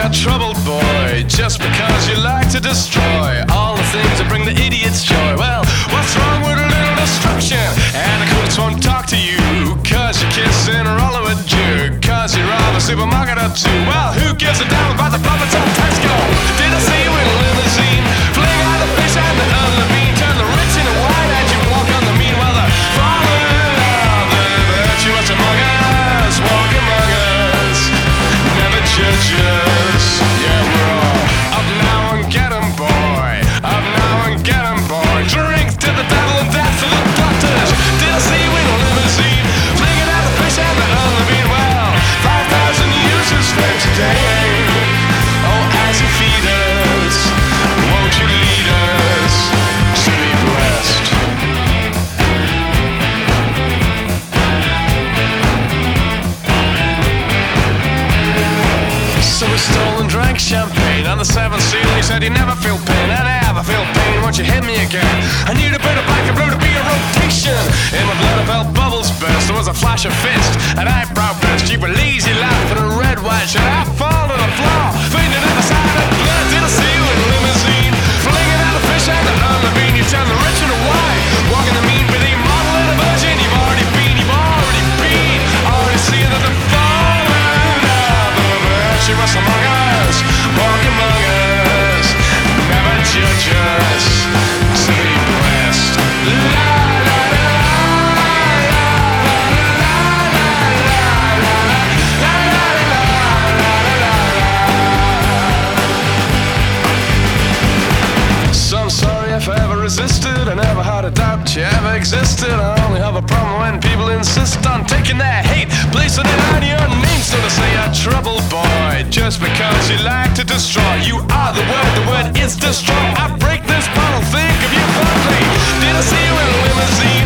a troubled boy just because you like to destroy all the things that bring the idiots joy. Well, what's wrong with a little destruction? And the cooks won't talk to you cause you're kissing a roller with Jew, cause you rob a supermarket or two. Well, who gives a damn about the profits on Tesco? Did I see you in a limousine? Fling out the fish and the unlevine, turn the rich into wine as you walk on the mean. Well, the fallen of the virtuous among us, walk among us, never judge us. Yeah, we're all up now and get 'em, boy. Up now and get 'em, boy. Drink to the devil and death to the doctors. Did I see you in a limousine? Flinging out the fish and the unlevine. Well, 5,000 uses for today. Oh, as you feed us, won't you lead us to be blessed? So we stole and drank champagne on the seventh seal. He said you never feel pain, and I never feel pain once you hit me again. I need a bit of black and blue to be a rotation. In my blood I felt bubbles burst. There was a flash of fist, an eyebrow burst. You were lazy laugh in a red white shirt. I fall to the floor, fainted in the side of blood. Did I see you in a limousine? Flinging out the fish and the unlevine. You turn the rich into wine, walking the mean, but the model and a virgin. You've already been, already seen that the fallen of the virtuous among us, walk among us, never judge us, to be blessed. La la la So I'm sorry if I ever resisted. I never had a doubt you ever existed. I only have a problem when people insist on taking their hate, placing it on your name. So to say a troubled boy just because you like to destroy. You are the word is destroy. I break this bottle, think of you fondly. Did I see you in a limousine?